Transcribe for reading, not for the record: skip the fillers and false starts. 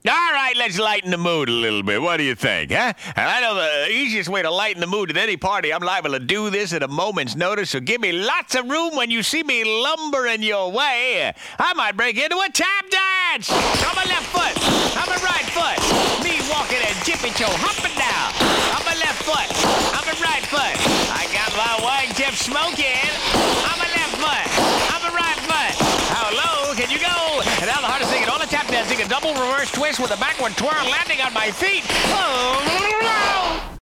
All right, let's lighten the mood a little bit. What do you think, huh? And I know the easiest way to lighten the mood at any party, I'm liable to do this at a moment's notice, so give me lots of room when you see me lumbering your way. I might break into a tap dance. On my left foot, on my right foot. Me walking and jippy-toe, hopping down. On my left foot, on my right foot. I got my wine tip smoking. On my left foot, on my right foot. How low can you go? And now the hardest thing in all the tap dancing, a double reverse twist with a backward twirl landing on my feet. Oh, no!